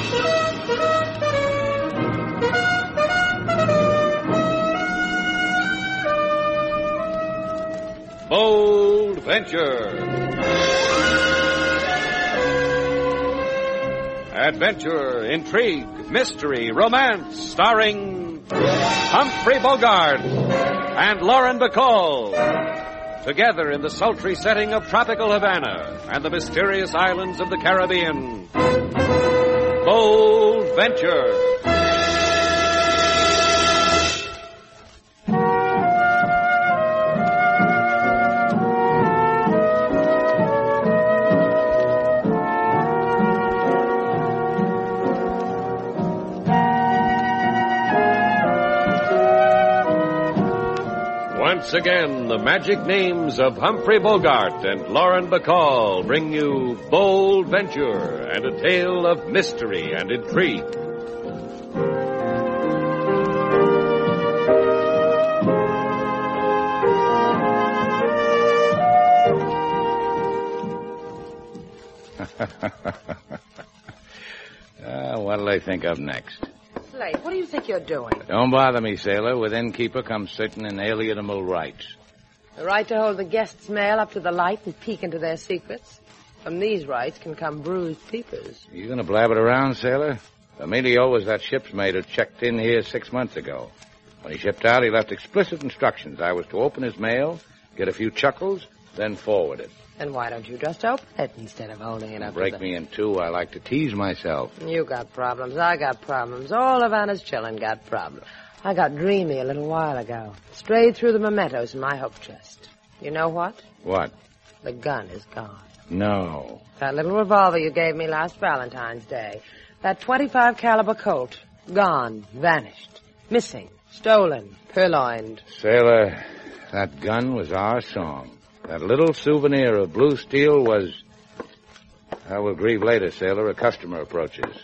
Bold Venture. Adventure, intrigue, mystery, romance, starring Humphrey Bogart and Lauren Bacall. Together in the sultry setting of tropical Havana and the mysterious islands of the Caribbean. Bold Venture. Once again, the magic names of Humphrey Bogart and Lauren Bacall bring you Bold Venture and a tale of mystery and intrigue. What'll they think of next? Slate, what do you think you're doing? Don't bother me, sailor. With innkeeper comes certain inalienable rights. The right to hold the guest's mail up to the light and peek into their secrets. From these rights can come bruised peepers. You gonna blab it around, sailor? Emilio was that ship's mate who checked in here 6 months ago. When he shipped out, he left explicit instructions. I was to open his mail, get a few chuckles, then forward it. And why don't you just open it instead of holding it up to Break me in two. I like to tease myself. You got problems. I got problems. All Havana's chillin' got problems. I got dreamy a little while ago. Strayed through the mementos in my hope chest. You know what? What? The gun is gone. No. That little revolver you gave me last Valentine's Day. That .25 caliber Colt. Gone. Vanished. Missing. Stolen. Purloined. Sailor, that gun was our song. That little souvenir of blue steel was... I will grieve later, sailor. A customer approaches.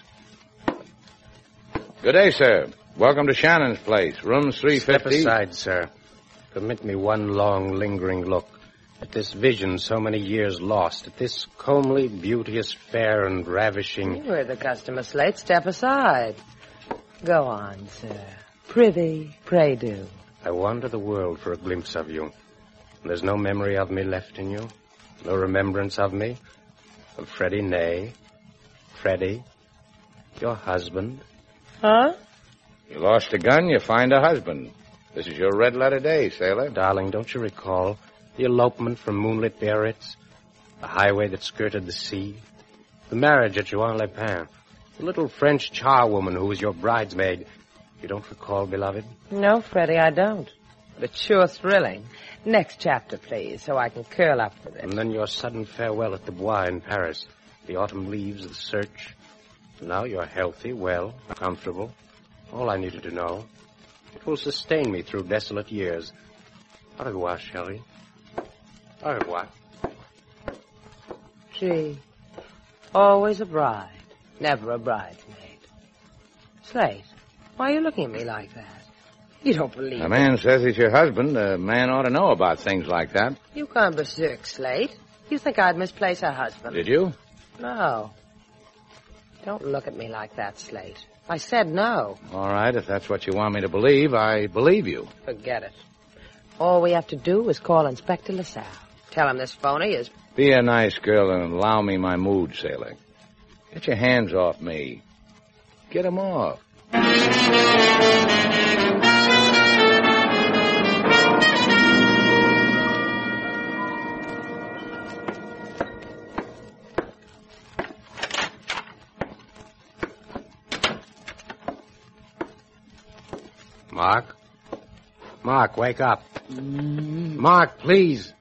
Good day, sir. Welcome to Shannon's place. Rooms 350. Step aside, sir. Permit me one long, lingering look at this vision so many years lost, at this comely, beauteous, fair, and ravishing... You heard the customer, Slate. Step aside. Go on, sir. Prithee, pray do. I wander the world for a glimpse of you. There's no memory of me left in you. No remembrance of me. Of Freddie Ney. Freddie, your husband. Huh? You lost a gun, you find a husband. This is your red letter day, sailor. Darling, don't you recall the elopement from moonlit Biarritz? The highway that skirted the sea? The marriage at Juan-les-Pins? The little French charwoman who was your bridesmaid? You don't recall, beloved? No, Freddie, I don't. But it's sure thrilling. Next chapter, please, so I can curl up with it. And then your sudden farewell at the Bois in Paris. The autumn leaves, the search. Now you're healthy, well, comfortable. All I needed to know. It will sustain me through desolate years. Au revoir, chérie. Au revoir. Gee, always a bride, never a bridesmaid. Slate, why are you looking at me like that? You don't believe A it. man says he's your husband. A man ought to know about things like that. You gone berserk, Slate. You think I'd misplace a husband? Did you? No. Don't look at me like that, Slate. I said no. All right, if that's what you want me to believe, I believe you. Forget it. All we have to do is call Inspector LaSalle. Tell him this phony is... Be a nice girl and allow me my mood, sailor. Get your hands off me. Get 'em off. Mark? Mark, wake up. Mark, please.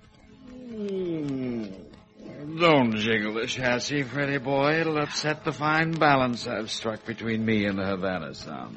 Don't jiggle the chassis, Freddie boy. It'll upset the fine balance I've struck between me and the Havana sun.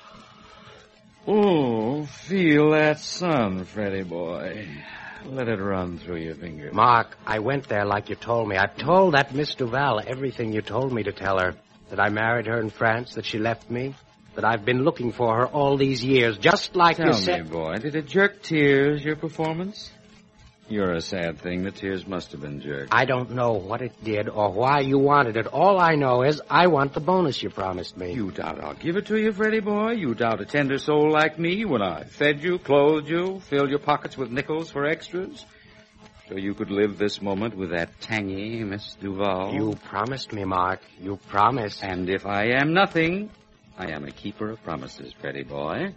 Oh, feel that sun, Freddie boy. Let it run through your fingers. Mark, I went there like you told me. I told that Miss Duval everything you told me to tell her. That I married her in France, that she left me, that I've been looking for her all these years, just like you said. Tell me, boy, did it jerk tears, your performance? You're a sad thing. The tears must have been jerked. I don't know what it did or why you wanted it. All I know is I want the bonus you promised me. You doubt I'll give it to you, Freddie boy? You doubt a tender soul like me when I fed you, clothed you, filled your pockets with nickels for extras? So you could live this moment with that tangy Miss Duval? You promised me, Mark. You promised. And if I am nothing, I am a keeper of promises, Freddie boy.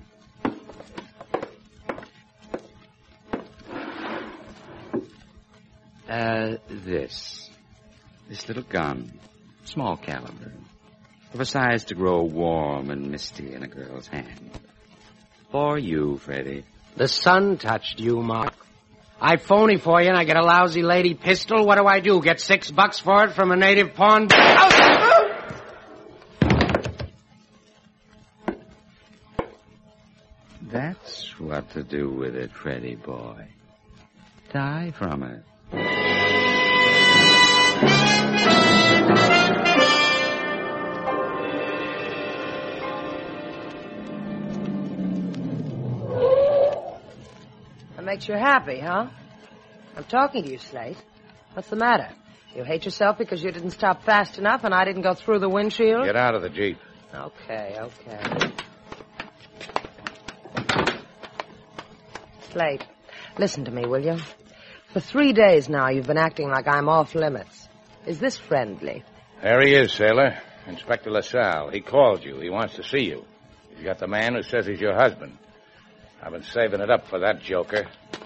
This little gun, small caliber, of a size to grow warm and misty in a girl's hand. For you, Freddie. The sun touched you, Mark. I phony for you and I get a lousy lady pistol. What do? Get $6 for it from a native pawn? That's what to do with it, Freddie boy. Die from it. That makes you happy, huh? I'm talking to you, Slate. What's the matter? You hate yourself because you didn't stop fast enough and I didn't go through the windshield? Get out of the Jeep. Okay. Slate, listen to me, will you? For 3 days now, you've been acting like I'm off limits. Is this friendly? There he is, sailor. Inspector LaSalle. He called you. He wants to see you. He's got the man who says he's your husband. I've been saving it up for that joker.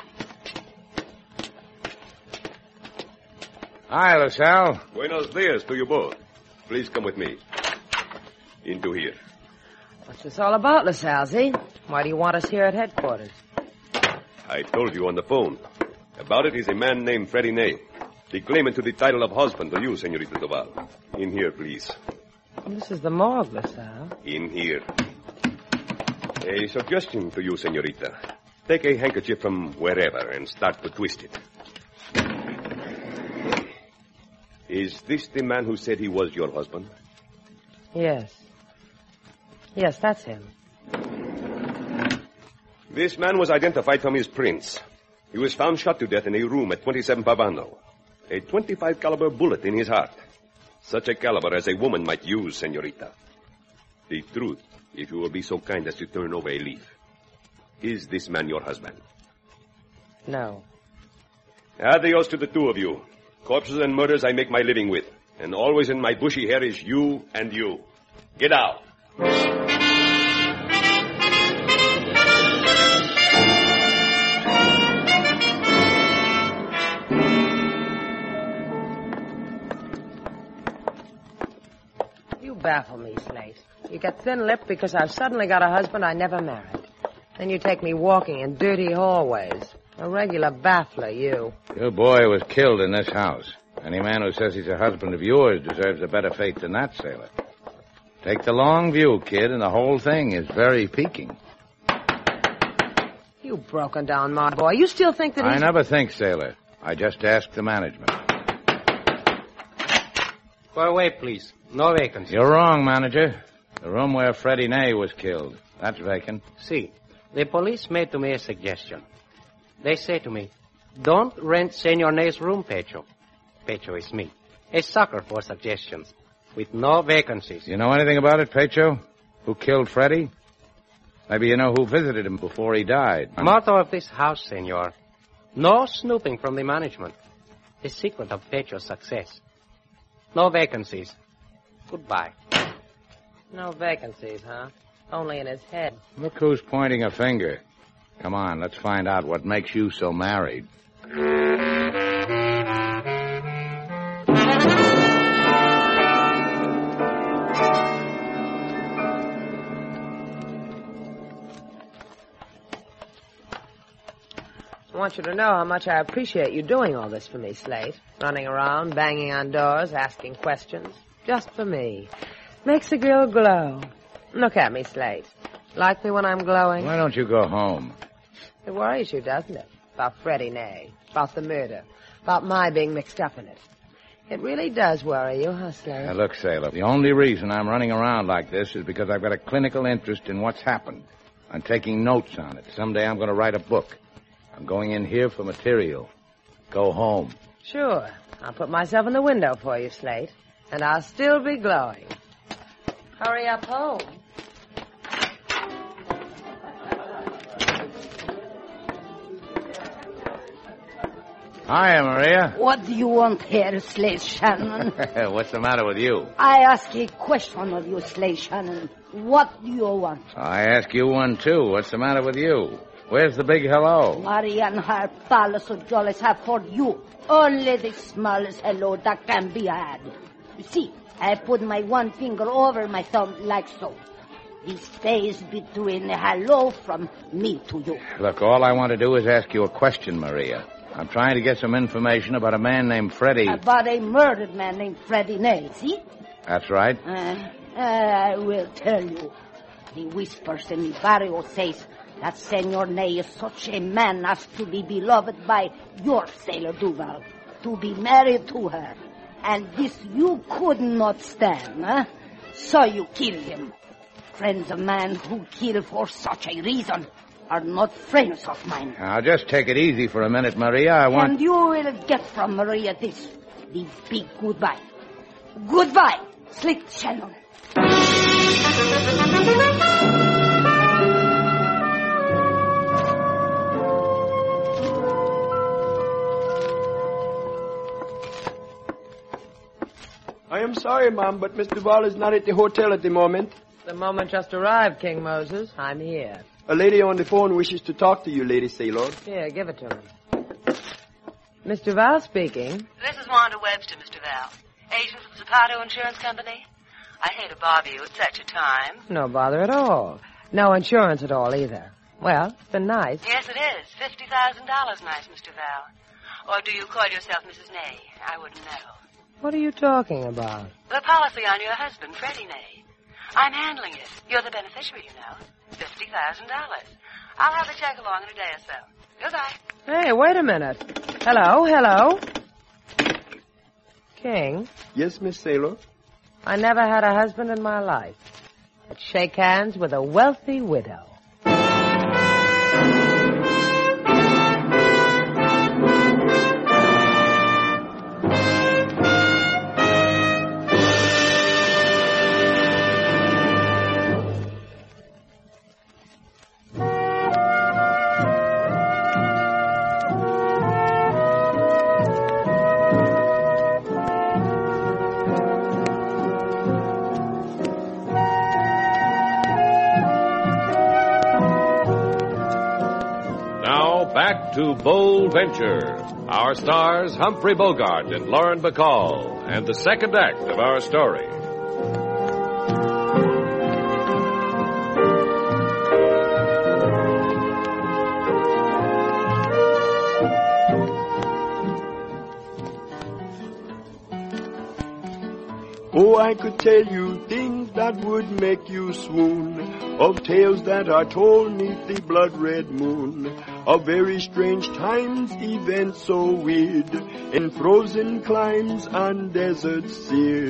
Hi, LaSalle. Buenos dias to you both. Please come with me. Into here. What's this all about, LaSalle, see? Why do you want us here at headquarters? I told you on the phone. About it is a man named Freddie Ney. The claimant to the title of husband to you, Senorita Duval. In here, please. This is the morgue, LaSalle. In here. A suggestion to you, Senorita. Take a handkerchief from wherever and start to twist it. Is this the man who said he was your husband? Yes. Yes, that's him. This man was identified from his prints. He was found shot to death in a room at 27 Pavano. A .25 caliber bullet in his heart. Such a caliber as a woman might use, Senorita. The truth, if you will be so kind as to turn over a leaf. Is this man your husband? No. Adios to the two of you. Corpses and murders I make my living with. And always in my bushy hair is you and you. Get out. You baffle me, Slate. You get thin-lipped because I've suddenly got a husband I never married. Then you take me walking in dirty hallways. A regular baffler, you. Your boy was killed in this house. Any man who says he's a husband of yours deserves a better fate than that, sailor. Take the long view, kid, and the whole thing is very piquing. You broken down, my boy. You still think that I never think, sailor. I just ask the management. Go away, please. No vacancy. You're wrong, manager. The room where Freddie Ney was killed. That's vacant. See, the police made to me a suggestion. They say to me, don't rent Senor Ney's room, Pecho. Pecho is me. A sucker for suggestions. With no vacancies. You know anything about it, Pecho? Who killed Freddie? Maybe you know who visited him before he died. Motto of this house, senor. No snooping from the management. The secret of Pecho's success. No vacancies. Goodbye. No vacancies, huh? Only in his head. Look who's pointing a finger. Come on, let's find out what makes you so married. I want you to know how much I appreciate you doing all this for me, Slate. Running around, banging on doors, asking questions. Just for me. Makes a girl glow. Look at me, Slate. Like me when I'm glowing? Why don't you go home? It worries you, doesn't it? About Freddie Ney. About the murder. About my being mixed up in it. It really does worry you, huh, Slate? Now, look, sailor, the only reason I'm running around like this is because I've got a clinical interest in what's happened. I'm taking notes on it. Someday I'm going to write a book. I'm going in here for material. Go home. Sure. I'll put myself in the window for you, Slate. And I'll still be glowing. Hurry up home. Hiya, Maria. What do you want here, Slade Shannon? What's the matter with you? I ask a question of you, Slade Shannon. What do you want? I ask you one, too. What's the matter with you? Where's the big hello? Maria and her palace of jollies have for you only the smallest hello that can be had. You see, I put my one finger over my thumb like so. The space between a hello from me to you. Look, all I want to do is ask you a question, Maria. I'm trying to get some information about a man named Freddie. About a murdered man named Freddie Ney, see? That's right. I will tell you. The whispers in the barrio says that Senor Ney is such a man as to be beloved by your Sailor Duval, to be married to her. And this you could not stand, huh? So you kill him. Friends of man who kill for such a reason are not friends of mine. Now, just take it easy for a minute, Maria. And you will get from Maria this, the big goodbye. Goodbye, Slick Shannon. I am sorry, Mom, but Miss Duval is not at the hotel at the moment. The moment just arrived, King Moses. I'm here. A lady on the phone wishes to talk to you, Lady Sailor. Here, give it to me. Miss Duval speaking. This is Wanda Webster, Mr. Val. Agent for the Zapato Insurance Company. I hate to bother you at such a time. No bother at all. No insurance at all, either. Well, it's been nice. Yes, it is. $50,000 nice, Mr. Val. Or do you call yourself Mrs. Ney? I wouldn't know. What are you talking about? The policy on your husband, Freddie Ney. I'm handling it. You're the beneficiary, you know. $50,000. I'll have the check along in a day or so. Goodbye. Hey, wait a minute. Hello? King, Yes, Miss Sailor? I never had a husband in my life. I'd shake hands with a wealthy widow. Back to Bold Venture. Our stars, Humphrey Bogart and Lauren Bacall, and the second act of our story. Oh, I could tell you things that would make you swoon, of tales that are told neath the blood-red moon, of very strange times, events so weird, in frozen climes and deserts seared.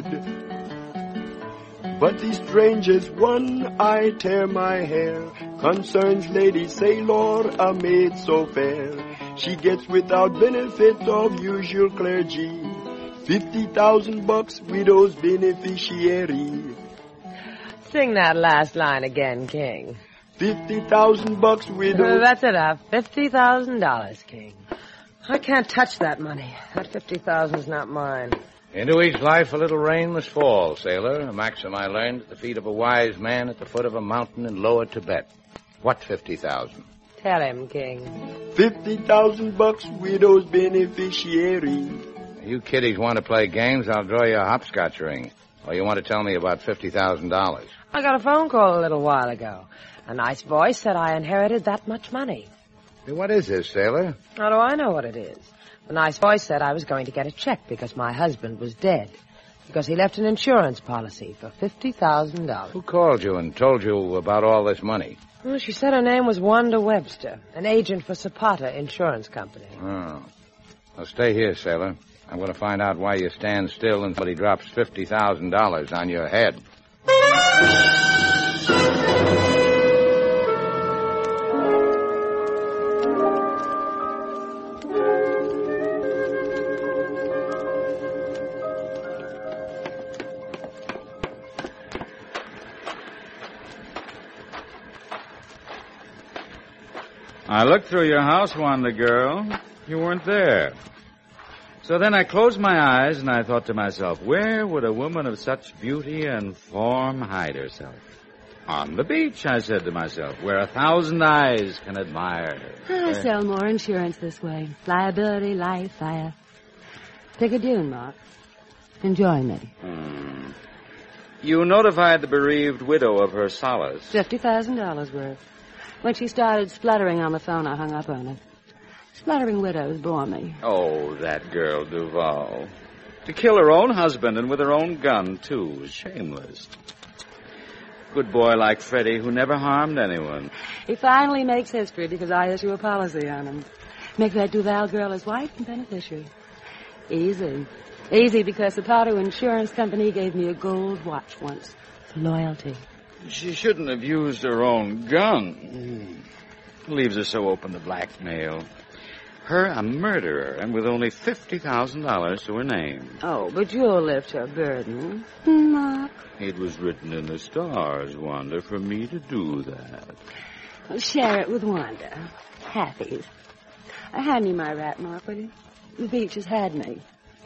But the strangest one, I tear my hair, concerns Lady Sailor, a maid so fair. She gets without benefit of usual clergy, $50,000 widow's beneficiary. Sing that last line again, King. $50,000 widow. That's enough. $50,000, King. I can't touch that money. That $50,000's not mine. Into each life a little rain must fall, sailor. A maxim I learned at the feet of a wise man at the foot of a mountain in Lower Tibet. What 50,000? Tell him, King. $50,000 widow's beneficiary. You kiddies want to play games, I'll draw you a hopscotch ring. Or you want to tell me about $50,000? I got a phone call a little while ago. A nice voice said I inherited that much money. What is this, sailor? How do I know what it is? The nice voice said I was going to get a check because my husband was dead. Because he left an insurance policy for $50,000. Who called you and told you about all this money? Well, she said her name was Wanda Webster, an agent for Zapata Insurance Company. Oh. Well, stay here, sailor. I'm going to find out why you stand still until he drops $50,000 on your head. I looked through your house, Wanda girl. You weren't there. So then I closed my eyes and I thought to myself, where would a woman of such beauty and form hide herself? On the beach, I said to myself, where 1,000 eyes can admire her. I sell more insurance this way. Liability, life, fire. Pick a dune, Mark. Enjoy me. You notified the bereaved widow of her solace. $50,000 worth. When she started spluttering on the phone, I hung up on her. Spluttering widows bore me. Oh, that girl, Duval. To kill her own husband and with her own gun, too. Shameless. Good boy like Freddie who never harmed anyone. He finally makes history because I issue a policy on him. Make that Duval girl his wife and beneficiary. Easy. Easy because the Pato Insurance Company gave me a gold watch once. Loyalty. She shouldn't have used her own gun. Leaves her so open to blackmail. Her a murderer and with only $50,000 to her name. Oh, but you'll lift her burden, Mark. It was written in the stars, Wanda, for me to do that. Well, share it with Wanda. Happy. Hand me my rat, Mark, will you? The beach has had me.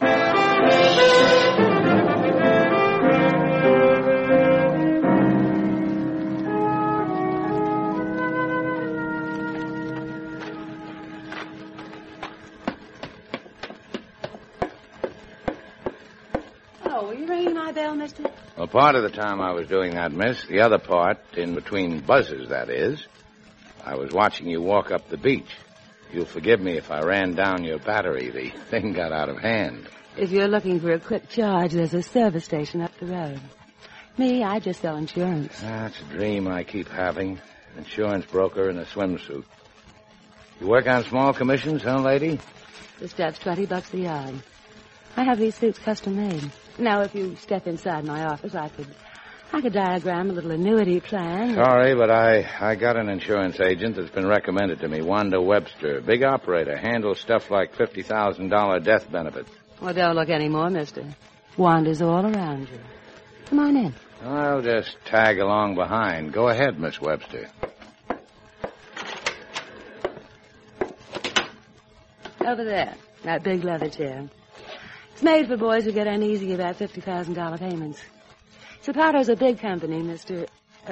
Were you ringing my bell, mister? Well, part of the time I was doing that, miss. The other part, in between buzzes, that is, I was watching you walk up the beach. You'll forgive me if I ran down your battery. The thing got out of hand. If you're looking for a quick charge, there's a service station up the road. Me, I just sell insurance. That's a dream I keep having. Insurance broker in a swimsuit. You work on small commissions, huh, lady? The stuff's $20 a yard. I have these suits custom made. Now, if you step inside my office, I could diagram a little annuity plan. Sorry, but I got an insurance agent that's been recommended to me, Wanda Webster. Big operator, handles stuff like $50,000 death benefits. Well, don't look any more, mister. Wanda's all around you. Come on in. I'll just tag along behind. Go ahead, Miss Webster. Over there, that big leather chair. It's made for boys who get uneasy about $50,000 payments. Zapato's a big company, Mr.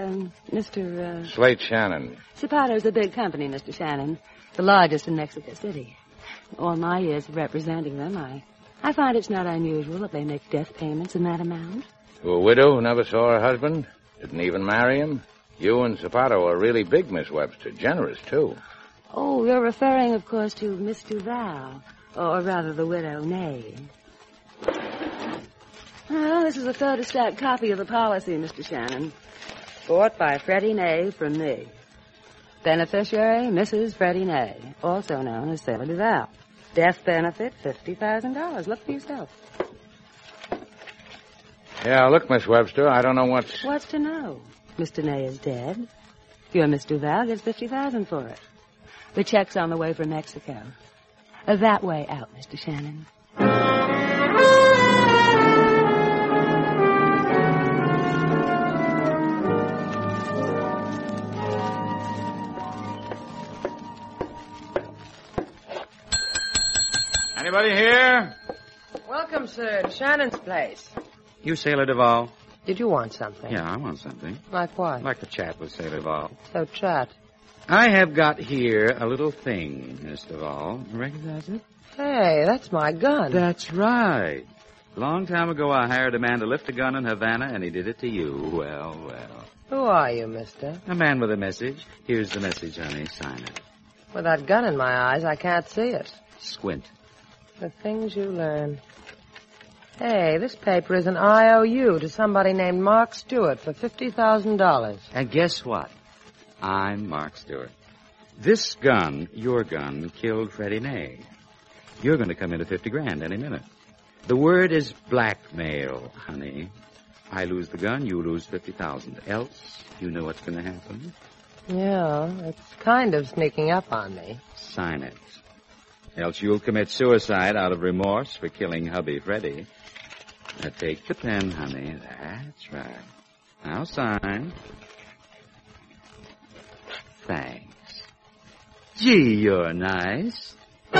Slate Shannon. Zapato's a big company, Mr. Shannon. The largest in Mexico City. All my years of representing them, I find it's not unusual that they make death payments in that amount. To a widow who never saw her husband? Didn't even marry him? You and Zapato are really big, Miss Webster. Generous, too. Oh, you're referring, of course, to Miss Duval. Or rather, the widow Ney. Well, this is a photostat copy of the policy, Mr. Shannon. Bought by Freddie Ney from me. Beneficiary, Mrs. Freddie Ney, also known as Sailor Duval. Death benefit, $50,000. Look for yourself. Yeah, look, Miss Webster, I don't know what's... What's to know? Mr. Ney is dead. Your Miss Duval gets $50,000 for it. The check's on the way from Mexico. That way out, Mr. Shannon. Anybody here? Welcome, sir, to Shannon's place. You Sailor Duval? Did you want something? Yeah, I want something. Like what? I'd like to chat with Sailor Duval. So chat. I have got here a little thing, Miss Duval. Recognize it? Hey, that's my gun. That's right. A long time ago, I hired a man to lift a gun in Havana, and he did it to you. Well, well. Who are you, mister? A man with a message. Here's the message, honey. Sign it. With that gun in my eyes, I can't see it. Squint. The things you learn. Hey, this paper is an IOU to somebody named Mark Stewart for $50,000. And guess what? I'm Mark Stewart. This gun, your gun, killed Freddie Ney. You're going to come into $50,000 any minute. The word is blackmail, honey. I lose the gun, you lose $50,000. Else, you know what's going to happen. Yeah, it's kind of sneaking up on me. Sign it. Else you'll commit suicide out of remorse for killing hubby Freddie. Now take the pen, honey. That's right. Now sign. Thanks. Gee, you're nice.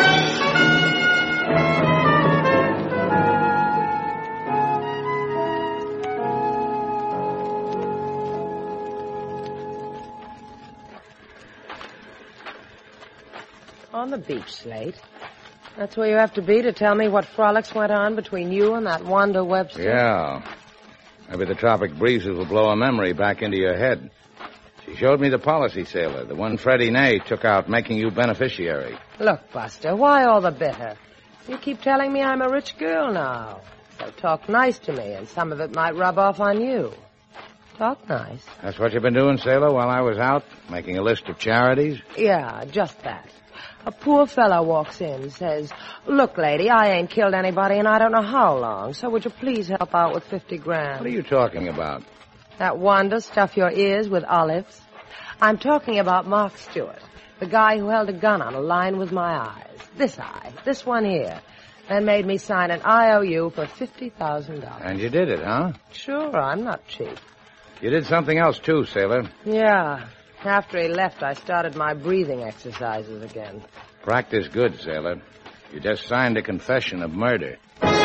On the beach, Slate. That's where you have to be to tell me what frolics went on between you and that Wanda Webster. Yeah. Maybe the tropic breezes will blow a memory back into your head. She showed me the policy, sailor, the one Freddie Ney took out making you beneficiary. Look, Buster, why all the bitter? You keep telling me I'm a rich girl now. So talk nice to me, and some of it might rub off on you. Talk nice. That's what you've been doing, sailor, while I was out, making a list of charities? Yeah, just that. A poor fellow walks in, says, "Look, lady, I ain't killed anybody and I don't know how long, so would you please help out with 50 grand? What are you talking about? That Wanda stuff your ears with olives? I'm talking about Mark Stewart, the guy who held a gun on a line with my eyes. This eye, this one here. Then made me sign an IOU for $50,000. And you did it, huh? Sure, I'm not cheap. You did something else, too, sailor. Yeah. After he left, I started my breathing exercises again. Practice good, sailor. You just signed a confession of murder.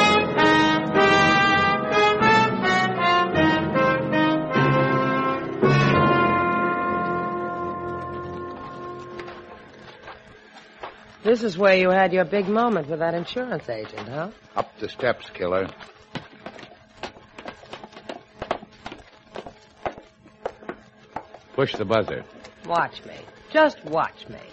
This is where you had your big moment with that insurance agent, huh? Up the steps, killer. Push the buzzer. Watch me. Just watch me.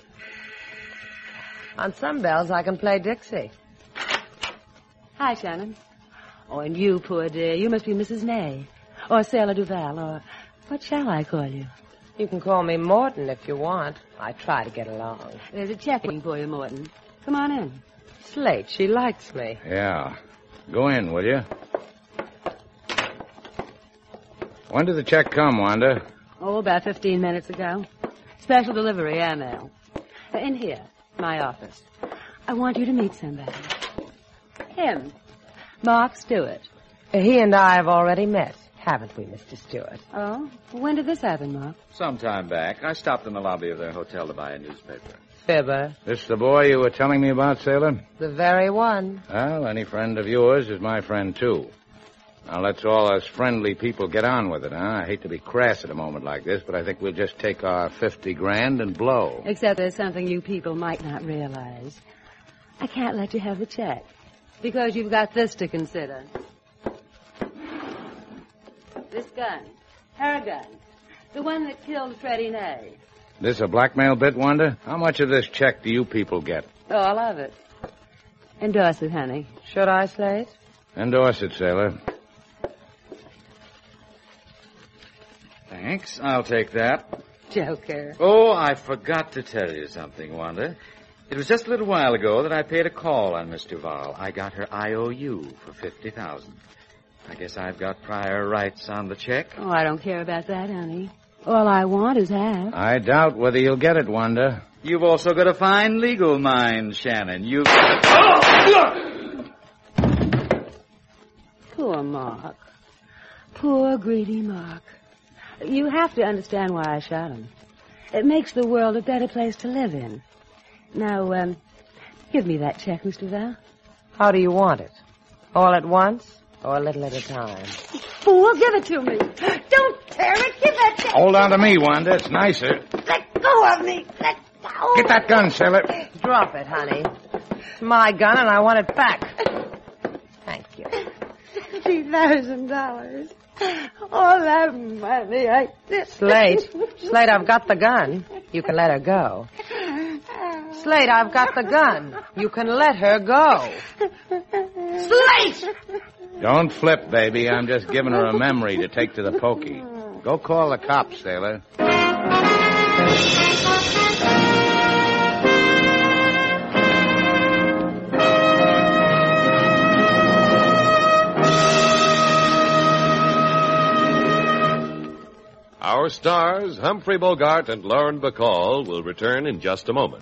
On some bells, I can play Dixie. Hi, Shannon. Oh, and you, poor dear, you must be Mrs. Ney. Or Sailor Duval, or what shall I call you? You can call me Morton if you want. I try to get along. There's a check waiting for you, Morton. Come on in. Slate, she likes me. Yeah. Go in, will you? When did the check come, Wanda? Oh, about 15 minutes ago. Special delivery, airmail. In here, my office. I want you to meet somebody. Him. Mark Stewart. He and I have already met, haven't we, Mr. Stewart? Oh? When did this happen, Mark? Some time back. I stopped in the lobby of their hotel to buy a newspaper. Fibber. This the boy you were telling me about, sailor? The very one. Well, any friend of yours is my friend, too. Now, let's all us friendly people get on with it, huh? I hate to be crass at a moment like this, but I think we'll just take our 50 grand and blow. Except there's something you people might not realize. I can't let you have the check, because you've got this to consider. This gun. Her gun. The one that killed Freddie Ney. This a blackmail bit, Wanda? How much of this check do you people get? All of it. Endorse it, honey. Should I, Slate? Endorse it, sailor. Thanks. I'll take that. Joker. Oh, I forgot to tell you something, Wanda. It was just a little while ago that I paid a call on Miss Duval. I got her IOU for $50,000. I guess I've got prior rights on the check. Oh, I don't care about that, honey. All I want is half. I doubt whether you'll get it, Wanda. You've also got a fine legal mind, Shannon. You've... Poor Mark. Poor, greedy Mark. You have to understand why I shot him. It makes the world a better place to live in. Now, give me that check, Mr. Val. How do you want it? All at once or a little at a time? Fool, give it to me. Don't tear it. Give that check. Hold on to me, Wanda. It's nicer. Let go of me. Let go. Get that gun, sailor. Drop it, honey. It's my gun and I want it back. Thank you. $50,000. All that money. Slate, I've got the gun. You can let her go. Slate, I've got the gun. You can let her go. Slate! Don't flip, baby. I'm just giving her a memory to take to the pokey. Go call the cops, sailor. Our stars, Humphrey Bogart and Lauren Bacall, will return in just a moment.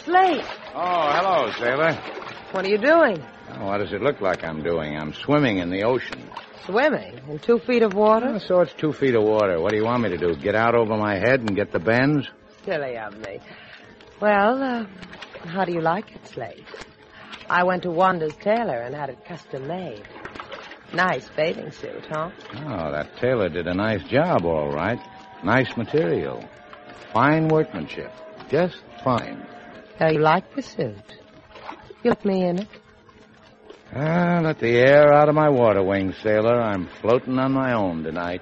Slate. Oh, hello, sailor. What are you doing? Oh, what does it look like I'm doing? I'm swimming in the ocean. Swimming? In 2 feet of water? Oh, so it's 2 feet of water. What do you want me to do? Get out over my head and get the bends? Silly of me. Well, how do you like it, Slate? I went to Wanda's tailor and had it custom made. Nice bathing suit, huh? Oh, that tailor did a nice job, all right. Nice material. Fine workmanship. Just fine. You like the suit? You let me in it? Let the air out of my water wings, sailor. I'm floating on my own tonight.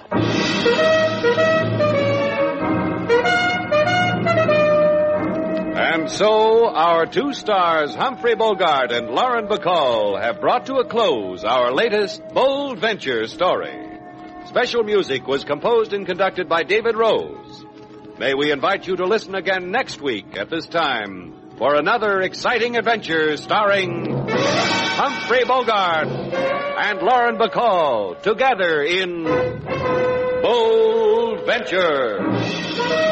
And so, our 2 stars, Humphrey Bogart and Lauren Bacall, have brought to a close our latest Bold Venture story. Special music was composed and conducted by David Rose. May we invite you to listen again next week at this time for another exciting adventure starring Humphrey Bogart and Lauren Bacall together in Bold Venture.